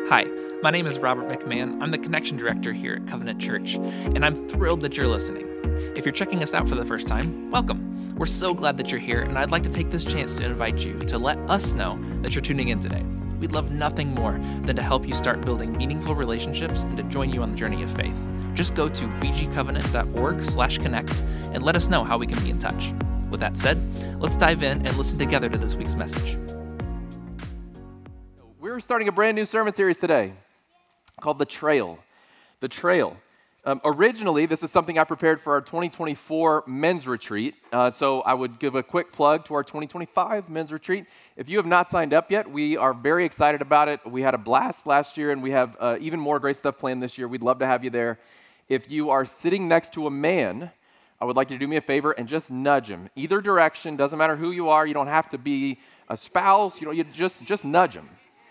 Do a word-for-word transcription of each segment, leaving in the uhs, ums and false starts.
Hi, my name is Robert McMahon. I'm the Connection Director here at Covenant Church, and I'm thrilled that you're listening. If you're checking us out for the first time, welcome. We're so glad that you're here, and I'd like to take this chance to invite you to let us know that you're tuning in today. We'd love nothing more than to help you start building meaningful relationships and to join you on the journey of faith. Just go to b g covenant dot org slash connect and let us know how we can be in touch. With that said, let's dive in and listen together to this week's message. We're starting a brand new sermon series today called The Trail. The Trail. Um, originally, this is something I prepared for our twenty twenty-four men's retreat. Uh, so I would give a quick plug to our twenty twenty-five men's retreat. If you have not signed up yet, we are very excited about it. We had a blast last year, and we have uh, even more great stuff planned this year. We'd love to have you there. If you are sitting next to a man, I would like you to do me a favor and just nudge him. Either direction, doesn't matter who you are. You don't have to be a spouse. You know, you just just nudge him.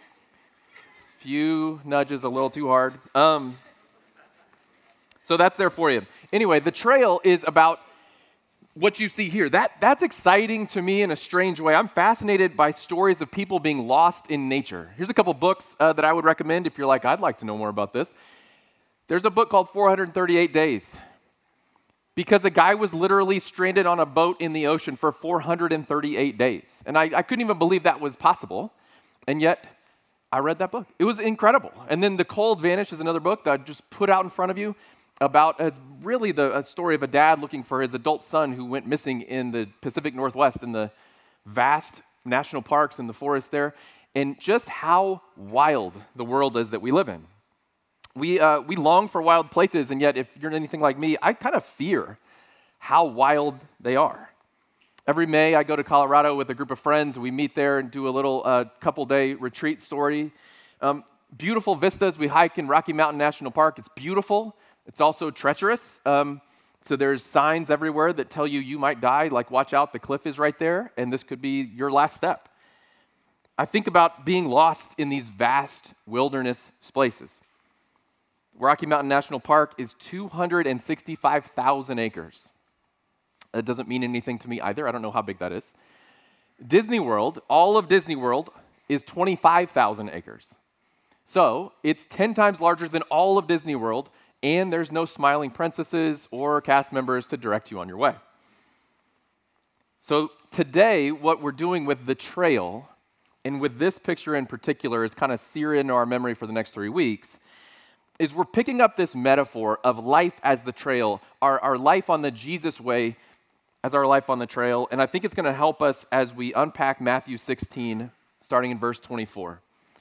Few nudges, a little too hard. Um, so that's there for you. Anyway, The Trail is about what you see here. That that's exciting to me in a strange way. I'm fascinated by stories of people being lost in nature. Here's a couple books uh, that I would recommend if you're like, I'd like to know more about this. There's a book called four hundred thirty-eight days. Because a guy was literally stranded on a boat in the ocean for four hundred thirty-eight days. And I, I couldn't even believe that was possible. And yet, I read that book. It was incredible. And then The Cold Vanish is another book that I just put out in front of you about, it's really the a story of a dad looking for his adult son who went missing in the Pacific Northwest in the vast national parks and the forest there, and just how wild the world is that we live in. We uh, we long for wild places, and yet if you're anything like me, I kind of fear how wild they are. Every May, I go to Colorado with a group of friends. We meet there and do a little uh, couple-day retreat story. Um, beautiful vistas. We hike in Rocky Mountain National Park. It's beautiful. It's also treacherous. Um, so there's signs everywhere that tell you you might die, like watch out, the cliff is right there, and this could be your last step. I think about being lost in these vast wilderness places. Rocky Mountain National Park is two hundred sixty-five thousand acres. That doesn't mean anything to me either. I don't know how big that is. Disney World, all of Disney World, is twenty-five thousand acres. So it's ten times larger than all of Disney World, and there's no smiling princesses or cast members to direct you on your way. So today, what we're doing with The Trail, and with this picture in particular, is kind of sear into our memory for the next three weeks, is we're picking up this metaphor of life as the trail, our, our life on the Jesus way as our life on the trail, and I think it's going to help us as we unpack Matthew sixteen, starting in verse twenty-four.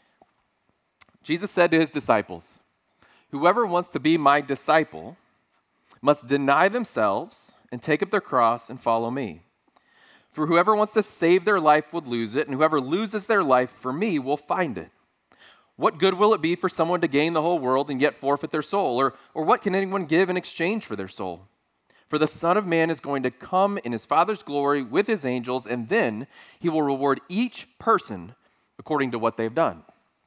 Jesus said to his disciples, "Whoever wants to be my disciple must deny themselves and take up their cross and follow me. For whoever wants to save their life would lose it, and whoever loses their life for me will find it. What good will it be for someone to gain the whole world and yet forfeit their soul? Or, or what can anyone give in exchange for their soul? For the Son of Man is going to come in his Father's glory with his angels, and then he will reward each person according to what they've done."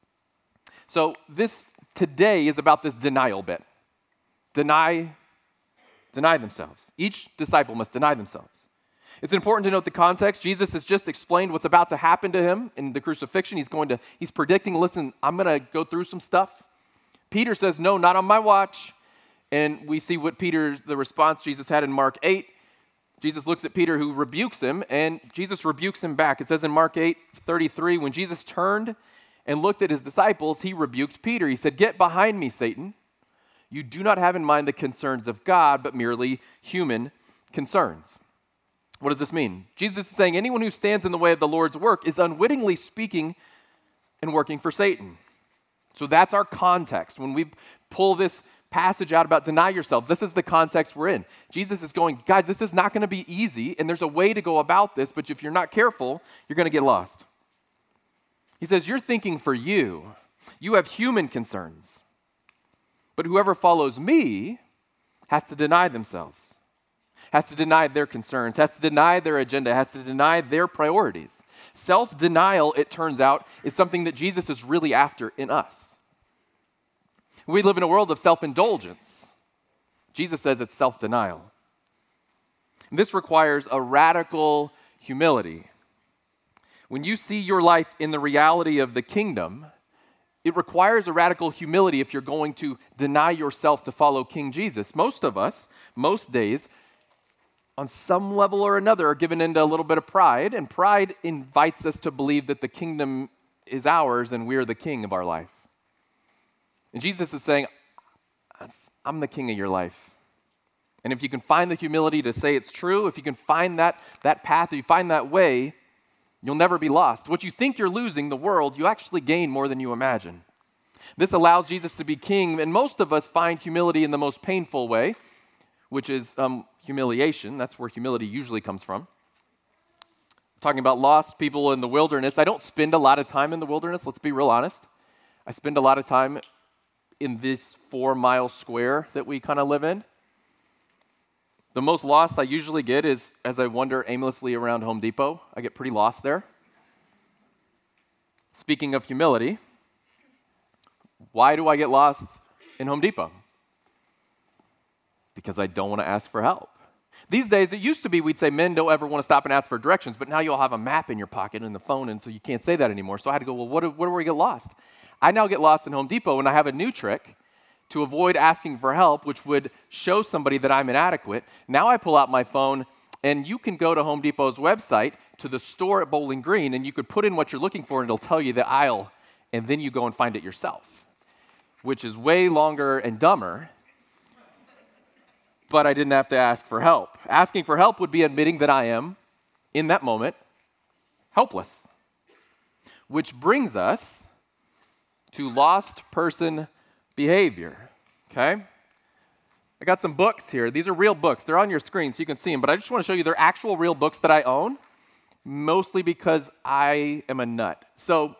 So this today is about this denial bit. Deny, deny themselves. Each disciple must deny themselves. It's important to note the context. Jesus has just explained what's about to happen to him in the crucifixion. He's going to, he's predicting, listen, I'm going to go through some stuff. Peter says, no, not on my watch. And we see what Peter's, the response Jesus had in Mark eight. Jesus looks at Peter, who rebukes him, and Jesus rebukes him back. It says in Mark eight thirty-three, when Jesus turned and looked at his disciples, he rebuked Peter. He said, "Get behind me, Satan. You do not have in mind the concerns of God, but merely human concerns." What does this mean? Jesus is saying anyone who stands in the way of the Lord's work is unwittingly speaking and working for Satan. So that's our context. When we pull this passage out about deny yourselves, this is the context we're in. Jesus is going, guys, this is not going to be easy, and there's a way to go about this, but if you're not careful, you're going to get lost. He says, you're thinking for you. You have human concerns. But whoever follows me has to deny themselves, has to deny their concerns, has to deny their agenda, has to deny their priorities. Self-denial, it turns out, is something that Jesus is really after in us. We live in a world of self-indulgence. Jesus says it's self-denial. And this requires a radical humility. When you see your life in the reality of the kingdom, it requires a radical humility if you're going to deny yourself to follow King Jesus. Most of us, most days, on some level or another, are given into a little bit of pride, and pride invites us to believe that the kingdom is ours and we're the king of our life. And Jesus is saying, I'm the king of your life. And if you can find the humility to say it's true, if you can find that, that path, if you find that way, you'll never be lost. What you think you're losing, the world, you actually gain more than you imagine. This allows Jesus to be king, and most of us find humility in the most painful way, which is um, humiliation. That's where humility usually comes from. Talking about lost people in the wilderness, I don't spend a lot of time in the wilderness, let's be real honest. I spend a lot of time in this four-mile square that we kind of live in. The most lost I usually get is as I wander aimlessly around Home Depot. I get pretty lost there. Speaking of humility, why do I get lost in Home Depot? Because I don't want to ask for help. These days, it used to be we'd say men don't ever want to stop and ask for directions, but now you'll have a map in your pocket and the phone, and so you can't say that anymore. So I had to go, well, what do, what do we get lost? I now get lost in Home Depot, and I have a new trick to avoid asking for help, which would show somebody that I'm inadequate. Now I pull out my phone, and you can go to Home Depot's website to the store at Bowling Green, and you could put in what you're looking for, and it'll tell you the aisle, and then you go and find it yourself, which is way longer and dumber. But I didn't have to ask for help. Asking for help would be admitting that I am, in that moment, helpless. Which brings us to lost person behavior, okay? I got some books here. These are real books. They're on your screen so you can see them, but I just want to show you they're actual real books that I own, mostly because I am a nut. So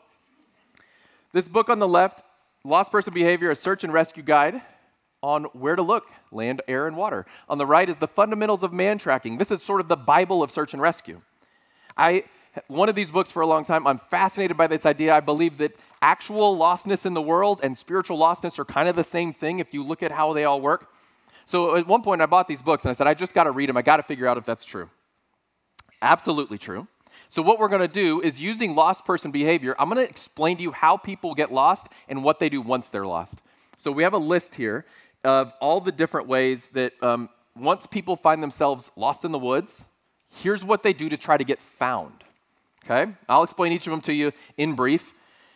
this book on the left, Lost Person Behavior, a search and rescue guide on where to look, land, air, and water. On the right is the fundamentals of man tracking. This is sort of the Bible of search and rescue. I one of these books for a long time. I'm fascinated by this idea. I believe that actual lostness in the world and spiritual lostness are kind of the same thing if you look at how they all work. So at one point I bought these books and I said, I just got to read them. I got to figure out if that's true. Absolutely true. So what we're going to do is using lost person behavior, I'm going to explain to you how people get lost and what they do once they're lost. So we have a list here of all the different ways that um, once people find themselves lost in the woods, here's what they do to try to get found, okay? I'll explain each of them to you in brief.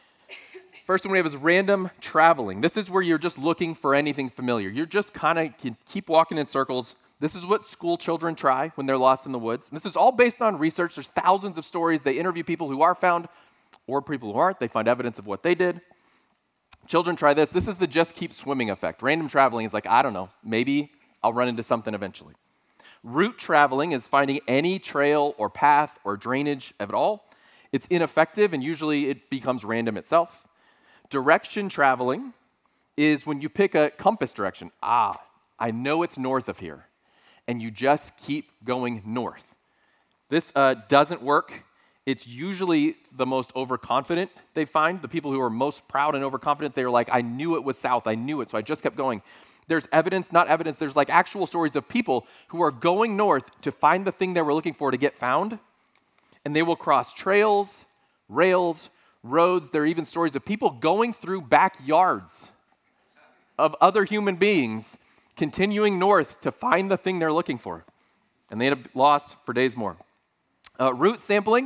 First one we have is random traveling. This is where you're just looking for anything familiar. You're just kind of can keep walking in circles. This is what school children try when they're lost in the woods. And this is all based on research. There's thousands of stories. They interview people who are found or people who aren't. They find evidence of what they did. Children try this. This is the just keep swimming effect. Random traveling is like, I don't know, maybe I'll run into something eventually. Route traveling is finding any trail or path or drainage at all. It's ineffective and usually it becomes random itself. Direction traveling is when you pick a compass direction. Ah, I know it's north of here. And you just keep going north. This uh, doesn't work. It's usually the most overconfident they find. The people who are most proud and overconfident, they're like, I knew it was south. I knew it, so I just kept going. There's evidence, not evidence, there's like actual stories of people who are going north to find the thing they were looking for to get found. And they will cross trails, rails, roads. There are even stories of people going through backyards of other human beings, continuing north to find the thing they're looking for. And they end up lost for days more. Uh, route sampling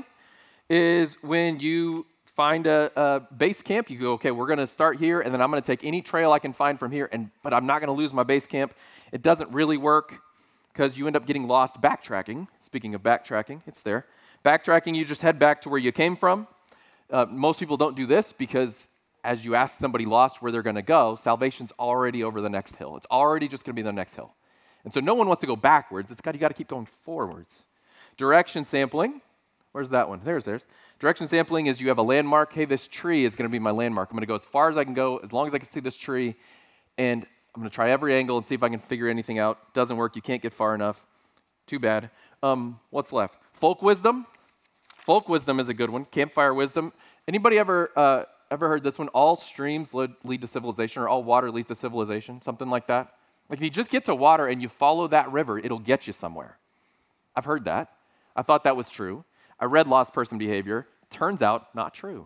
is when you find a, a base camp. You go, okay, we're going to start here, and then I'm going to take any trail I can find from here, and but I'm not going to lose my base camp. It doesn't really work because you end up getting lost backtracking. Speaking of backtracking, it's there. Backtracking, you just head back to where you came from. Uh, most people don't do this because as you ask somebody lost where they're going to go, salvation's already over the next hill. It's already just going to be the next hill. And so no one wants to go backwards. It's got you got to keep going forwards. Direction sampling. Where's that one? There's theirs. Direction sampling is you have a landmark. Hey, this tree is going to be my landmark. I'm going to go as far as I can go, as long as I can see this tree, and I'm going to try every angle and see if I can figure anything out. Doesn't work. You can't get far enough. Too bad. Um, what's left? Folk wisdom. Folk wisdom is a good one. Campfire wisdom. Anybody ever uh, ever heard this one? All streams lead, lead to civilization, or all water leads to civilization, something like that. Like if you just get to water and you follow that river, it'll get you somewhere. I've heard that. I thought that was true. I read Lost Person Behavior. Turns out, not true.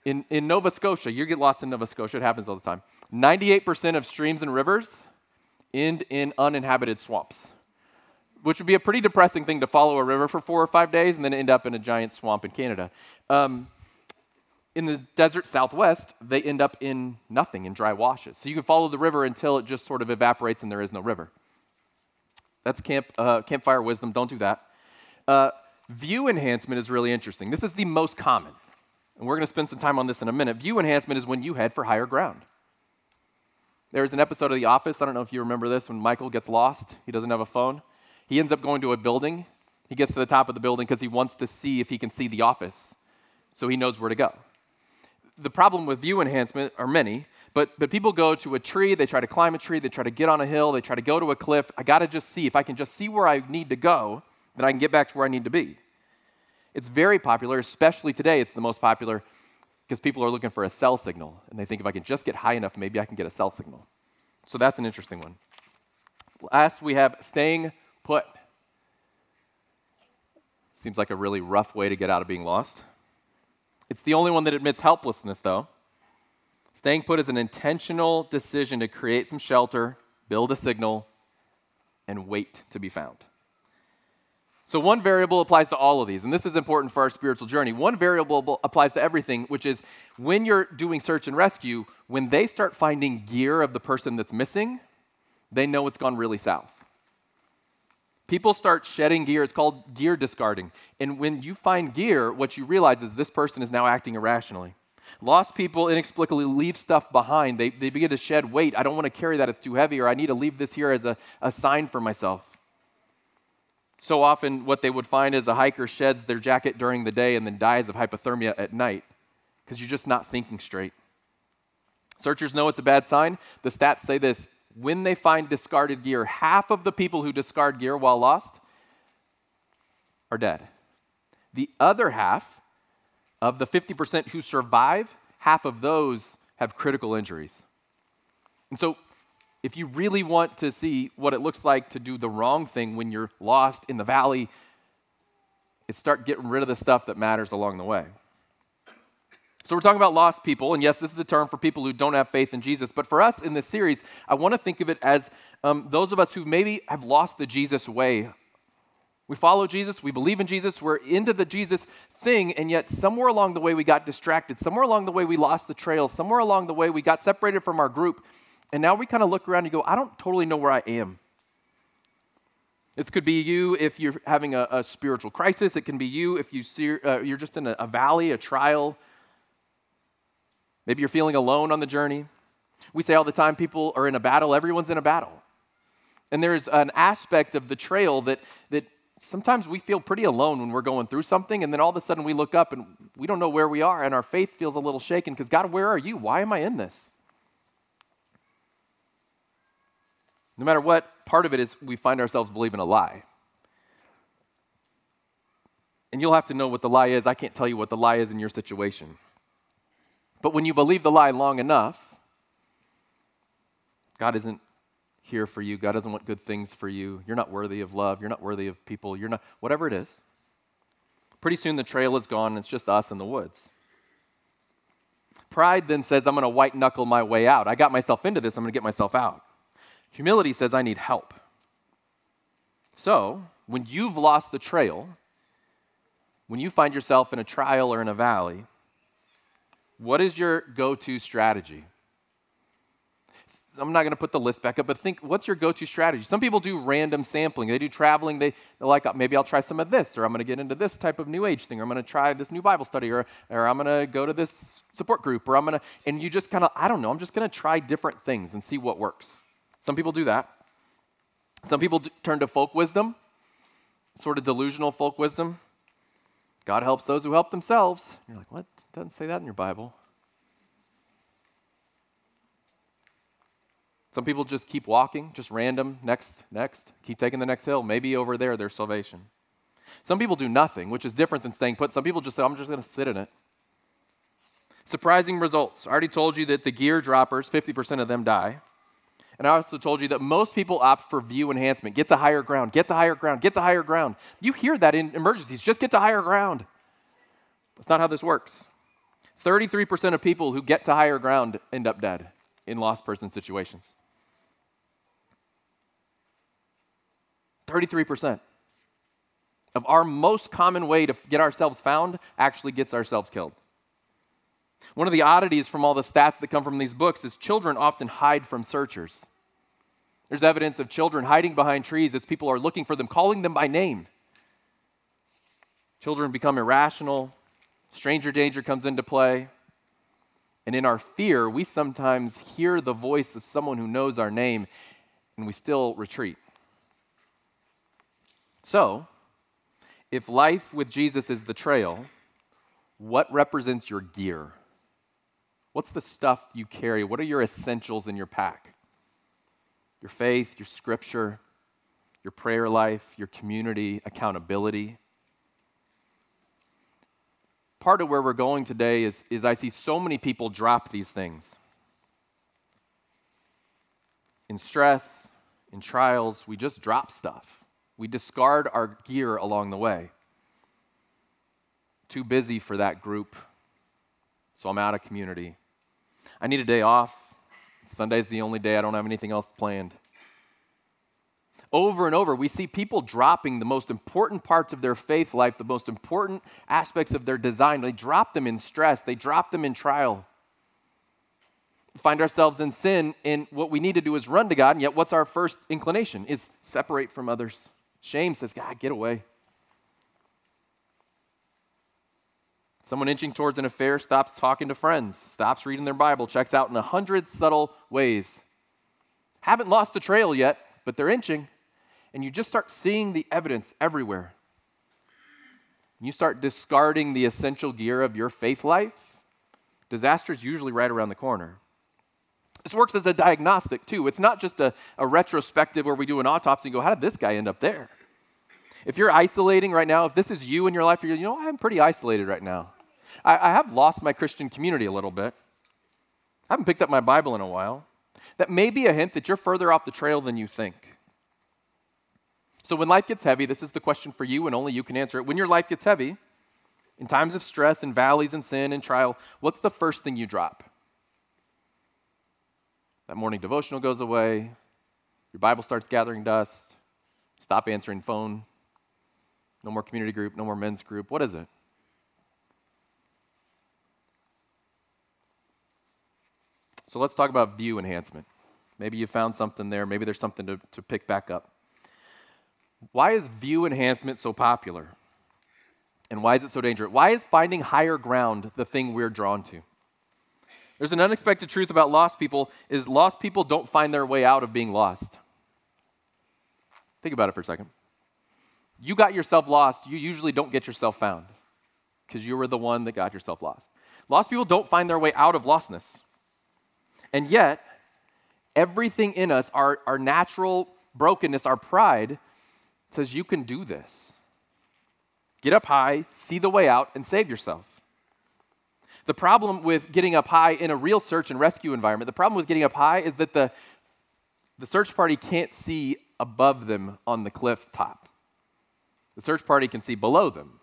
In, in Nova Scotia, you get lost in Nova Scotia, it happens all the time. ninety-eight percent of streams and rivers end in uninhabited swamps, which would be a pretty depressing thing to follow a river for four or five days and then end up in a giant swamp in Canada. Um, in the desert Southwest, they end up in nothing, in dry washes. So you can follow the river until it just sort of evaporates and there is no river. That's camp, uh, campfire wisdom. Don't do that. Uh, view enhancement is really interesting. This is the most common. And we're going to spend some time on this in a minute. View enhancement is when you head for higher ground. There's an episode of The Office, I don't know if you remember this, when Michael gets lost, he doesn't have a phone. He ends up going to a building. He gets to the top of the building because he wants to see if he can see the office, so he knows where to go. The problem with view enhancement are many, but, but people go to a tree, they try to climb a tree, they try to get on a hill, they try to go to a cliff. I got to just see, if I can just see where I need to go, then I can get back to where I need to be. It's very popular, especially today. It's the most popular because people are looking for a cell signal, and they think if I can just get high enough, maybe I can get a cell signal. So that's an interesting one. Last, we have staying put. Seems like a really rough way to get out of being lost. It's the only one that admits helplessness, though. Staying put is an intentional decision to create some shelter, build a signal, and wait to be found. So one variable applies to all of these, and this is important for our spiritual journey. One variable applies to everything, which is when you're doing search and rescue, when they start finding gear of the person that's missing, they know it's gone really south. People start shedding gear. It's called gear discarding. And when you find gear, what you realize is this person is now acting irrationally. Lost people inexplicably leave stuff behind. They, they begin to shed weight. I don't want to carry that. It's too heavy, or I need to leave this here as a, a sign for myself. So often what they would find is a hiker sheds their jacket during the day and then dies of hypothermia at night because you're just not thinking straight. Searchers know it's a bad sign. The stats say this: when they find discarded gear, half of the people who discard gear while lost are dead. The other half of the fifty percent who survive, half of those have critical injuries. And so if you really want to see what it looks like to do the wrong thing when you're lost in the valley, it's start getting rid of the stuff that matters along the way. So we're talking about lost people, and yes, this is a term for people who don't have faith in Jesus, but for us in this series, I want to think of it as um, those of us who maybe have lost the Jesus way. We follow Jesus, we believe in Jesus, we're into the Jesus thing, and yet somewhere along the way we got distracted, somewhere along the way we lost the trail, somewhere along the way we got separated from our group, and now we kind of look around and go, I don't totally know where I am. This could be you if you're having a, a spiritual crisis. It can be you if you see, uh, you're just in a, a valley, a trial. Maybe you're feeling alone on the journey. We say all the time, people are in a battle. Everyone's in a battle. And there's an aspect of the trail that, that sometimes we feel pretty alone when we're going through something, and then all of a sudden we look up and we don't know where we are, and our faith feels a little shaken because, God, where are you? Why am I in this? No matter what part of it is, we find ourselves believing a lie. And you'll have to know what the lie is. I can't tell you what the lie is in your situation. But when you believe the lie long enough, God isn't here for you. God doesn't want good things for you. You're not worthy of love. You're not worthy of people. You're not, whatever it is. Pretty soon the trail is gone and it's just us in the woods. Pride then says, I'm going to white knuckle my way out. I got myself into this. I'm going to get myself out. Humility says, I need help. So, when you've lost the trail, when you find yourself in a trial or in a valley, what is your go-to strategy? I'm not going to put the list back up, but think, what's your go-to strategy? Some people do random sampling. They do traveling. They, they're like, maybe I'll try some of this, or I'm going to get into this type of New Age thing, or I'm going to try this new Bible study, or, or I'm going to go to this support group, or I'm going to, and you just kind of, I don't know, I'm just going to try different things and see what works. Some people do that. Some people do turn to folk wisdom, sort of delusional folk wisdom. God helps those who help themselves. You're like, what? It doesn't say that in your Bible. Some people just keep walking, just random, next, next, keep taking the next hill. Maybe over there there's salvation. Some people do nothing, which is different than staying put. Some people just say, I'm just going to sit in it. Surprising results. I already told you that the gear droppers, fifty percent of them die. And I also told you that most people opt for view enhancement. Get to higher ground, get to higher ground, get to higher ground. You hear that in emergencies, just get to higher ground. That's not how this works. thirty-three percent of people who get to higher ground end up dead in lost person situations. thirty-three percent of our most common way to get ourselves found actually gets ourselves killed. One of the oddities from all the stats that come from these books is children often hide from searchers. There's evidence of children hiding behind trees as people are looking for them, calling them by name. Children become irrational. Stranger danger comes into play. And in our fear, we sometimes hear the voice of someone who knows our name, and we still retreat. So, if life with Jesus is the trail, what represents your gear? What's the stuff you carry? What are your essentials in your pack? Your faith, your scripture, your prayer life, your community, accountability. Part of where we're going today is, is I see so many people drop these things. In stress, in trials, we just drop stuff. We discard our gear along the way. Too busy for that group, so I'm out of community. I need a day off. Sunday's the only day I don't have anything else planned. Over and over, we see people dropping the most important parts of their faith life, the most important aspects of their design. They drop them in stress. They drop them in trial. We find ourselves in sin, and what we need to do is run to God, and yet what's our first inclination? Is separate from others. Shame says, God, get away. Someone inching towards an affair stops talking to friends, stops reading their Bible, checks out in a hundred subtle ways. Haven't lost the trail yet, but they're inching, and you just start seeing the evidence everywhere. You start discarding the essential gear of your faith life. Disaster is usually right around the corner. This works as a diagnostic, too. It's not just a, a retrospective where we do an autopsy and go, how did this guy end up there? If you're isolating right now, if this is you in your life, you're, you know, I'm pretty isolated right now. I, I have lost my Christian community a little bit. I haven't picked up my Bible in a while. That may be a hint that you're further off the trail than you think. So when life gets heavy, this is the question for you, and only you can answer it. When your life gets heavy, in times of stress and valleys and sin and trial, what's the first thing you drop? That morning devotional goes away. Your Bible starts gathering dust. Stop answering phone. No more community group, no more men's group. What is it? So let's talk about view enhancement. Maybe you found something there. Maybe there's something to, to pick back up. Why is view enhancement so popular? And why is it so dangerous? Why is finding higher ground the thing we're drawn to? There's an unexpected truth about lost people is lost people don't find their way out of being lost. Think about it for a second. You got yourself lost, you usually don't get yourself found because you were the one that got yourself lost. Lost people don't find their way out of lostness. And yet, everything in us, our, our natural brokenness, our pride, says you can do this. Get up high, see the way out, and save yourself. The problem with getting up high in a real search and rescue environment, the problem with getting up high is that the, the search party can't see above them on the cliff top. The search party can see below them.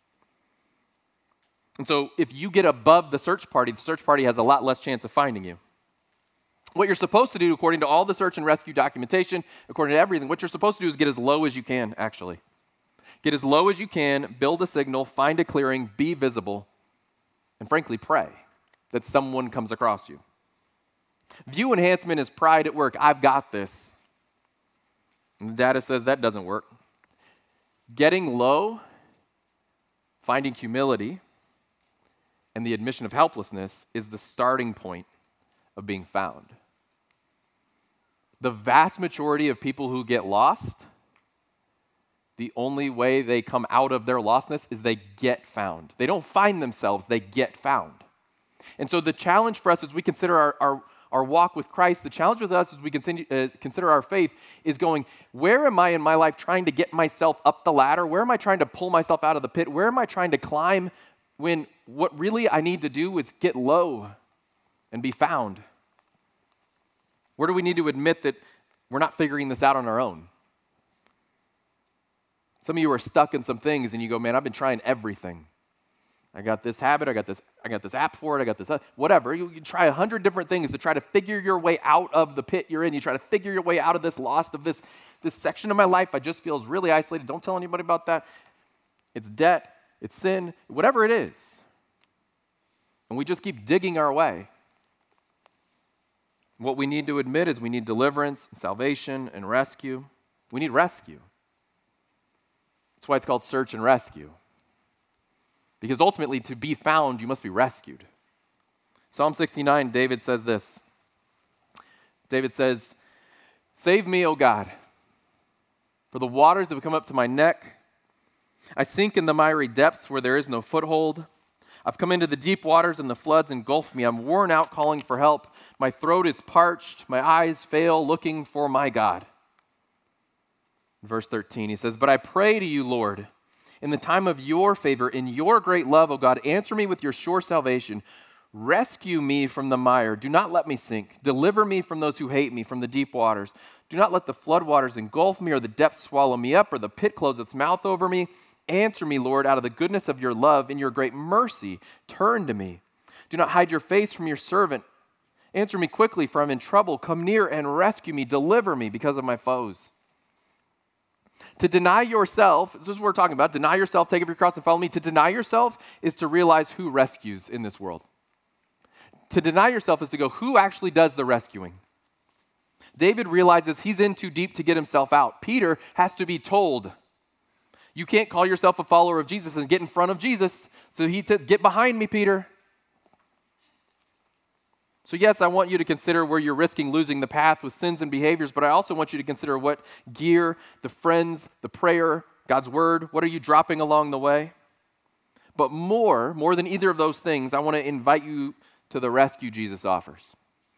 And so if you get above the search party, the search party has a lot less chance of finding you. What you're supposed to do, according to all the search and rescue documentation, according to everything, what you're supposed to do is get as low as you can, actually. Get as low as you can, build a signal, find a clearing, be visible, and frankly, pray that someone comes across you. View enhancement is pride at work. I've got this. And the data says that doesn't work. Getting low, finding humility, and the admission of helplessness is the starting point of being found. The vast majority of people who get lost, the only way they come out of their lostness is they get found. They don't find themselves, they get found. And so the challenge for us as we consider our, our, our walk with Christ, the challenge with us as we continue, uh, consider our faith is going, where am I in my life trying to get myself up the ladder? Where am I trying to pull myself out of the pit? Where am I trying to climb when what really I need to do is get low and be found? Where do we need to admit that we're not figuring this out on our own? Some of you are stuck in some things and you go, man, I've been trying everything. I got this habit, I got this, I got this app for it, I got this, uh, whatever. You, you try a hundred different things to try to figure your way out of the pit you're in. You try to figure your way out of this lost of this, this section of my life. I just feels really isolated. Don't tell anybody about that. It's debt, it's sin, whatever it is. And we just keep digging our way. What we need to admit is we need deliverance, and salvation, and rescue. We need rescue. That's why it's called search and rescue. Because ultimately, to be found, you must be rescued. Psalm sixty-nine, David says this. David says, "Save me, O God, for the waters have come up to my neck. I sink in the miry depths where there is no foothold. I've come into the deep waters and the floods engulf me. I'm worn out calling for help. My throat is parched. My eyes fail looking for my God." Verse thirteen, he says, "But I pray to you, Lord, in the time of your favor, in your great love, O God, answer me with your sure salvation. Rescue me from the mire. Do not let me sink. Deliver me from those who hate me, from the deep waters. Do not let the floodwaters engulf me or the depths swallow me up or the pit close its mouth over me. Answer me, Lord, out of the goodness of your love. In your great mercy, turn to me. Do not hide your face from your servant. Answer me quickly, for I'm in trouble. Come near and rescue me. Deliver me because of my foes." To deny yourself, this is what we're talking about, deny yourself, take up your cross and follow me. To deny yourself is to realize who rescues in this world. To deny yourself is to go, who actually does the rescuing? David realizes he's in too deep to get himself out. Peter has to be told, you can't call yourself a follower of Jesus and get in front of Jesus. So he said, get behind me, Peter. So yes, I want you to consider where you're risking losing the path with sins and behaviors, but I also want you to consider what gear, the friends, the prayer, God's word, what are you dropping along the way? But more, more than either of those things, I want to invite you to the rescue Jesus offers.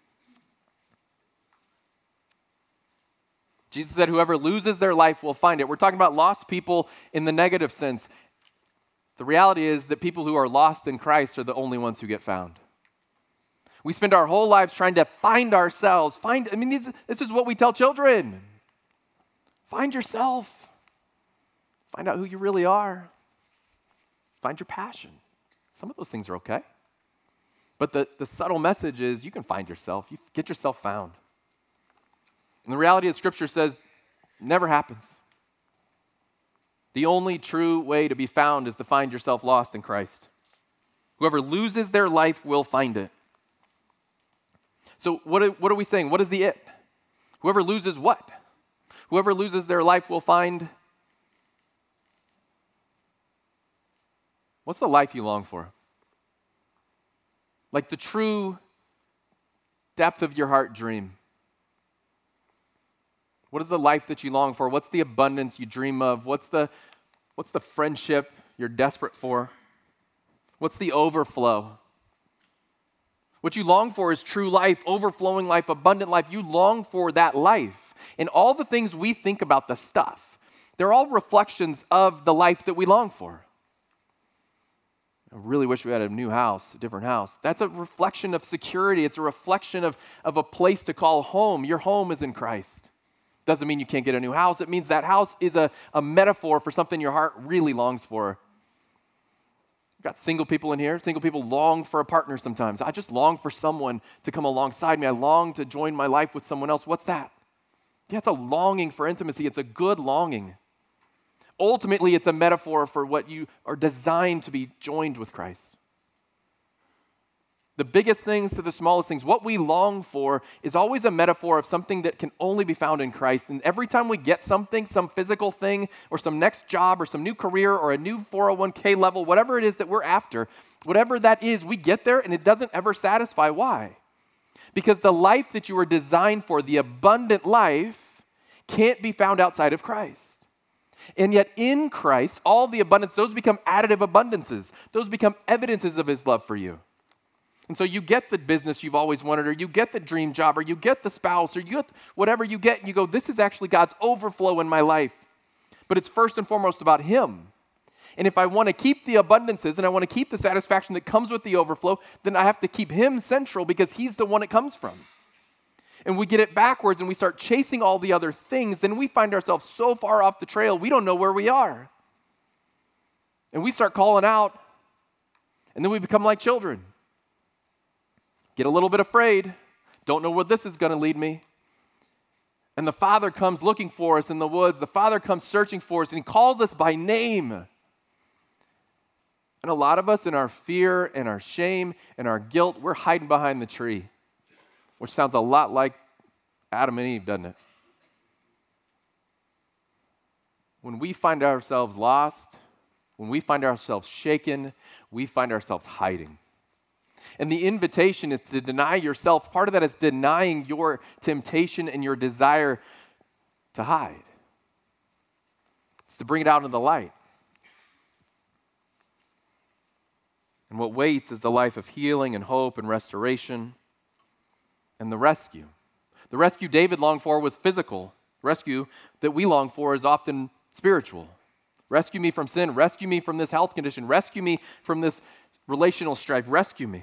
Jesus said, whoever loses their life will find it. We're talking about lost people in the negative sense. The reality is that people who are lost in Christ are the only ones who get found. We spend our whole lives trying to find ourselves. Find, I mean, this, this is what we tell children. Find yourself. Find out who you really are. Find your passion. Some of those things are okay. But the, the subtle message is you can find yourself. You get yourself found. And the reality of Scripture says never happens. The only true way to be found is to find yourself lost in Christ. Whoever loses their life will find it. So what are, what are we saying? What is the it? Whoever loses what? Whoever loses their life will find. What's the life you long for? Like the true depth of your heart dream. What is the life that you long for? What's the abundance you dream of? What's the, what's the friendship you're desperate for? What's the overflow? What you long for is true life, overflowing life, abundant life. You long for that life. And all the things we think about, the stuff, they're all reflections of the life that we long for. I really wish we had a new house, a different house. That's a reflection of security. It's a reflection of, of a place to call home. Your home is in Christ. Doesn't mean you can't get a new house. It means that house is a, a metaphor for something your heart really longs for. Got single people in here. Single people long for a partner sometimes. I just long for someone to come alongside me. I long to join my life with someone else. What's that? Yeah, it's a longing for intimacy. It's a good longing. Ultimately, it's a metaphor for what you are designed to be joined with Christ. The biggest things to the smallest things, what we long for is always a metaphor of something that can only be found in Christ. And every time we get something, some physical thing, or some next job, or some new career, or a new four oh one k level, whatever it is that we're after, whatever that is, we get there and it doesn't ever satisfy. Why? Because the life that you were designed for, the abundant life, can't be found outside of Christ. And yet in Christ, all the abundance, those become additive abundances. Those become evidences of his love for you. And so you get the business you've always wanted, or you get the dream job, or you get the spouse, or you get whatever you get, and you go, this is actually God's overflow in my life. But it's first and foremost about him. And if I want to keep the abundances, and I want to keep the satisfaction that comes with the overflow, then I have to keep him central because he's the one it comes from. And we get it backwards and we start chasing all the other things, then we find ourselves so far off the trail, we don't know where we are. And we start calling out, And then we become like children. Get a little bit afraid. Don't know where this is going to lead me. And the Father comes looking for us in the woods. The Father comes searching for us, and He calls us by name. And a lot of us, in our fear and our shame and our guilt, we're hiding behind the tree, which sounds a lot like Adam and Eve, doesn't it? When we find ourselves lost, when we find ourselves shaken, we find ourselves hiding. And the invitation is to deny yourself. Part of that is denying your temptation and your desire to hide. It's to bring it out into the light. And what waits is the life of healing and hope and restoration and the rescue. The rescue David longed for was physical. Rescue that we long for is often spiritual. Rescue me from sin. Rescue me from this health condition. Rescue me from this relational strife. Rescue me.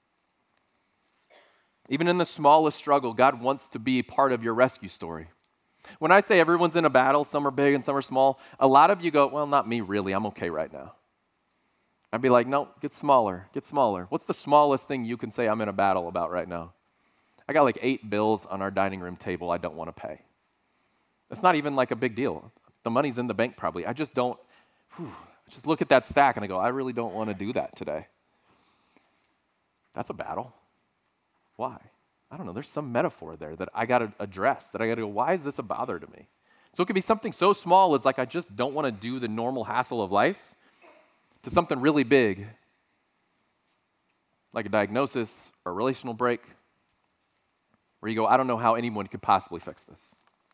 Even in the smallest struggle, God wants to be part of your rescue story. When I say everyone's in a battle, some are big and some are small, a lot of you go, well, not me really. I'm okay right now. I'd be like, no, get smaller, get smaller. What's the smallest thing you can say I'm in a battle about right now? I got like eight bills on our dining room table I don't want to pay. It's not even like a big deal. The money's in the bank probably. I just don't, whew, I just look at that stack and I go, I really don't want to do that today. That's a battle. Why? I don't know. There's some metaphor there that I got to address, that I got to go, why is this a bother to me? So it could be something so small as like I just don't want to do the normal hassle of life, to something really big, like a diagnosis or a relational break, where you go, I don't know how anyone could possibly fix this.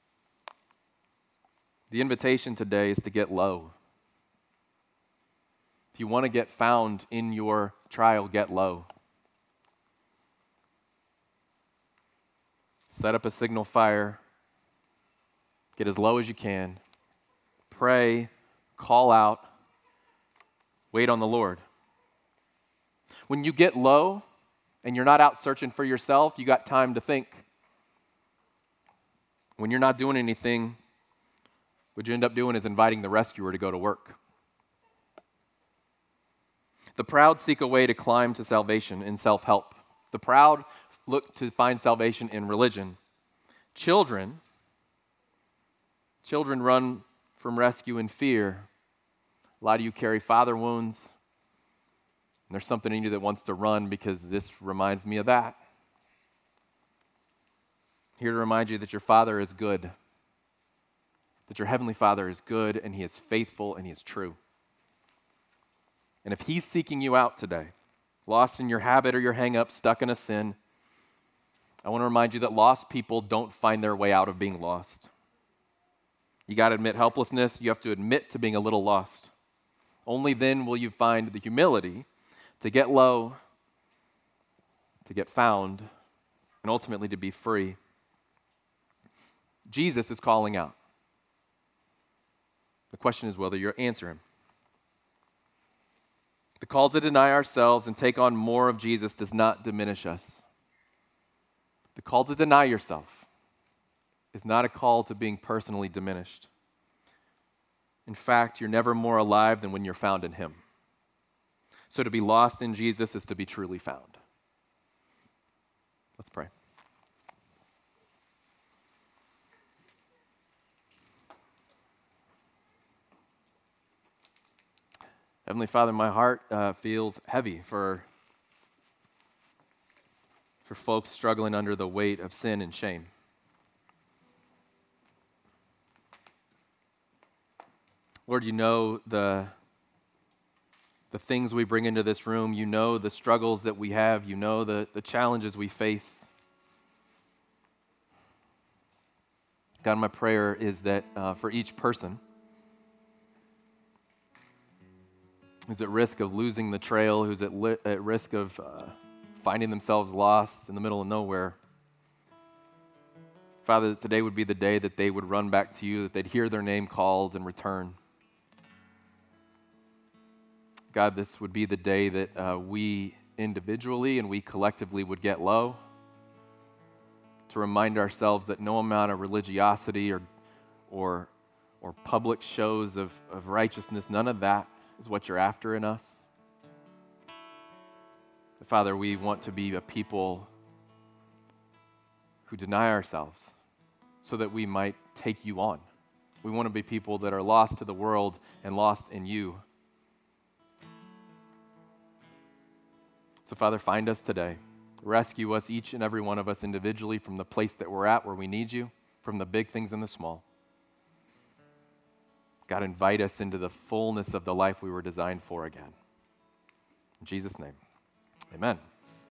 The invitation today is to get low. If you want to get found in your trial, get low. Set up a signal fire. Get as low as you can. Pray, call out, wait on the Lord. When you get low and you're not out searching for yourself, you got time to think. When you're not doing anything, what you end up doing is inviting the rescuer to go to work. The proud seek a way to climb to salvation in self-help. The proud look to find salvation in religion. Children, children run from rescue in fear. A lot of you carry father wounds, and there's something in you that wants to run because this reminds me of that. Here to remind you that your Father is good, that your Heavenly Father is good, and He is faithful, and He is true. And if He's seeking you out today, lost in your habit or your hang-up, stuck in a sin, I want to remind you that lost people don't find their way out of being lost. You got to admit helplessness. You have to admit to being a little lost. Only then will you find the humility to get low, to get found, and ultimately to be free. Jesus is calling out. The question is whether you answer Him. The call to deny ourselves and take on more of Jesus does not diminish us. The call to deny yourself is not a call to being personally diminished. In fact, you're never more alive than when you're found in Him. So to be lost in Jesus is to be truly found. Let's pray. Heavenly Father, my heart uh, feels heavy for, for folks struggling under the weight of sin and shame. Lord, you know the, the things we bring into this room. You know the struggles that we have. You know the, the challenges we face. God, my prayer is that uh, for each person who's at risk of losing the trail, who's at, li- at risk of uh, finding themselves lost in the middle of nowhere, Father, that today would be the day that they would run back to you, that they'd hear their name called and return. God, this would be the day that uh, we individually and we collectively would get low, to remind ourselves that no amount of religiosity or or or public shows of, of righteousness, none of that is what you're after in us. Father, we want to be a people who deny ourselves so that we might take you on. We want to be people that are lost to the world and lost in you. So, Father, find us today. Rescue us, each and every one of us individually, from the place that we're at where we need you, from the big things and the small. God, invite us into the fullness of the life we were designed for again. In Jesus' name, amen.